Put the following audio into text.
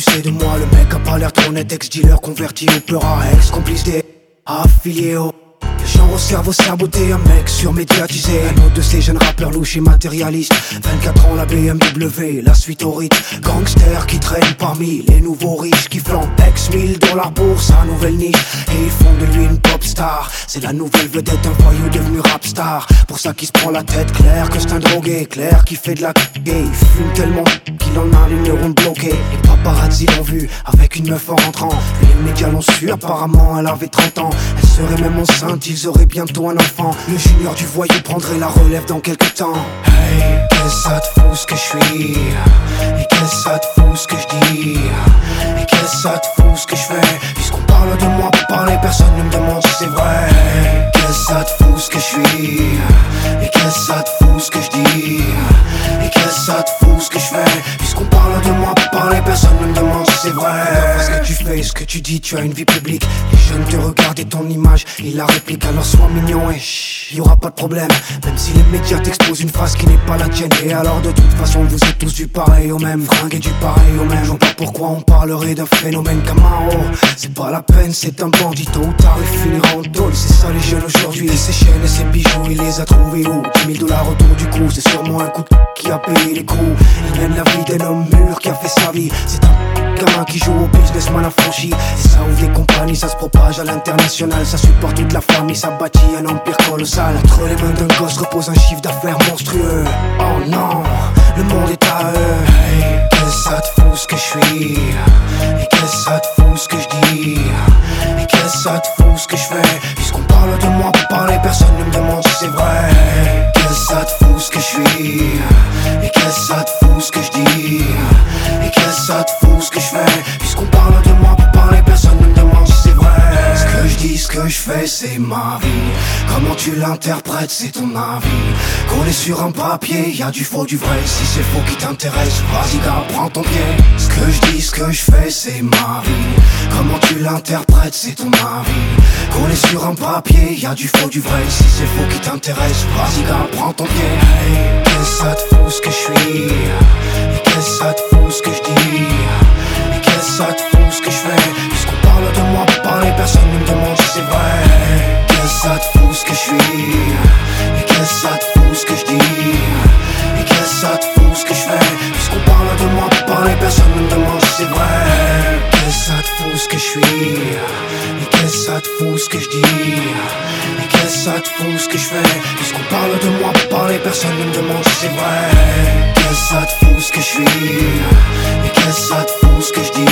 pensez de moi? Le mec a pas l'air trop net, ex-dealer converti au peur à ex-complice des affiliés au genre au cerveau saboté, un mec surmédiatisé. Un autre de ces jeunes rappeurs louches et matérialistes. 24 ans, la BMW, la suite au rite. Gangsters qui traînent parmi les nouveaux riches, qui flambent ex-1000 dans leur bourse, sa nouvelle niche. Et ils font de lui une pop star. C'est la nouvelle vedette, un voyou devenu rap star. Pour ça qu'il se prend la tête, clair que c'est un drogué. Clair qui fait de la gay. Il fume tellement qu'il en a les neurones bloqués. Les paparazzi l'ont vu avec une meuf en rentrant. Les médias l'ont su, apparemment elle avait 30 ans. Elle serait même enceinte, ils auraient bientôt un enfant. Le junior du voyou prendrait la relève dans quelques temps. Hey, qu'est-ce que ça te fout ce que je suis? Et qu'est-ce que ça te fout ce que je dis? Et qu'est-ce que ça te fout ce que je fais? Puisqu'on parle de moi pour parler, personne ne me demande si c'est vrai. Hey, qu'est-ce que ça te fout ce que je suis? Et qu'est-ce que ça te fout ce que je dis? Et qu'est-ce que ça te fout ce que je fais? Puisqu'on parle de moi pour parler, personne ne me demande si c'est vrai. Ce que tu fais, ce que tu dis, tu as une vie publique. Les jeunes te regardent et ton image, ils la répliquent. Alors sois mignon et y'aura pas de problème. Même si les médias t'exposent une phrase qui n'est pas la tienne. Et alors de toute façon vous êtes tous du pareil au même. Fringués du pareil au même. Je vois pas pourquoi on parlerait d'un phénomène Camaro. C'est pas la peine, c'est un bandit. Tôt ou tard il finira en tôle. C'est ça les jeunes aujourd'hui. Et ses chaînes et ses bijoux, il les a trouvés où? 10 000 $ autour du cou. C'est sûrement un coup de qui a payé les coups. Il mène la vie d'un homme mûr qui a fait sa vie. C'est un gamin qui joue au businessman affranchi. Et ça ouvre des compagnies, ça se propage à l'international. Ça supporte toute la famille, ça bâtit un empire colossal. Entre les mains d'un gosse repose un chiffre d'affaires monstrueux. Oh non, le monde est à eux. Hey, qu'est-ce que ça te fout ce que je suis? Et qu'est-ce que ça te fout ce que je dis? Et qu'est-ce que ça te fout ce que je fais? Puisqu'on parle de moi pour parler, personne ne me demande si c'est vrai. Hey, qu'est-ce que ça te fout ce que je suis? Et qu'est-ce que ça te fout ce que je dis? Et qu'est-ce que ça te fout ce que je fais? Puisqu'on parle de moi pour parler, personne ne me demande si c'est vrai. Ce que je dis, ce que je fais, c'est ma vie. Comment tu l'interprètes, c'est ton avis. Collé sur un papier, y'a du faux, du vrai. Si c'est faux qui t'intéresse, vas-y gars, prends ton pied. Ce que je dis, ce que je fais, c'est ma vie. Comment tu l'interprètes, c'est ton avis. Collé sur un papier, y'a du faux, du vrai. Si c'est faux qui t'intéresse, vas-y gars, prends ton pied. Hey, qu'est-ce que ça te fout ce que je suis? Et qu'est-ce que ça te fout ce que je dis? Et qu'est-ce que ça te fout ce que je fais? Puisqu'on parle de moi pour parler, personne ne me demande si c'est vrai. Qu'est-ce que ça te fout ce que je suis? Et qu'est-ce que ça te fout ce que je dis? Et qu'est-ce que ça te fout ce que je fais? Puisqu'on parle de moi pour parler, personne ne me demande si c'est vrai. Qu'est-ce que ça te fout ce que je suis? Et qu'est-ce que ça te fout ce que je dis? Et qu'est-ce que ça te fout ce que je fais? Puisqu'on parle de moi pour parler, personne ne me demande si c'est vrai. Qu'est-ce que ça te fout ce que je suis? Et qu'est-ce que ça te fout ce que je dis?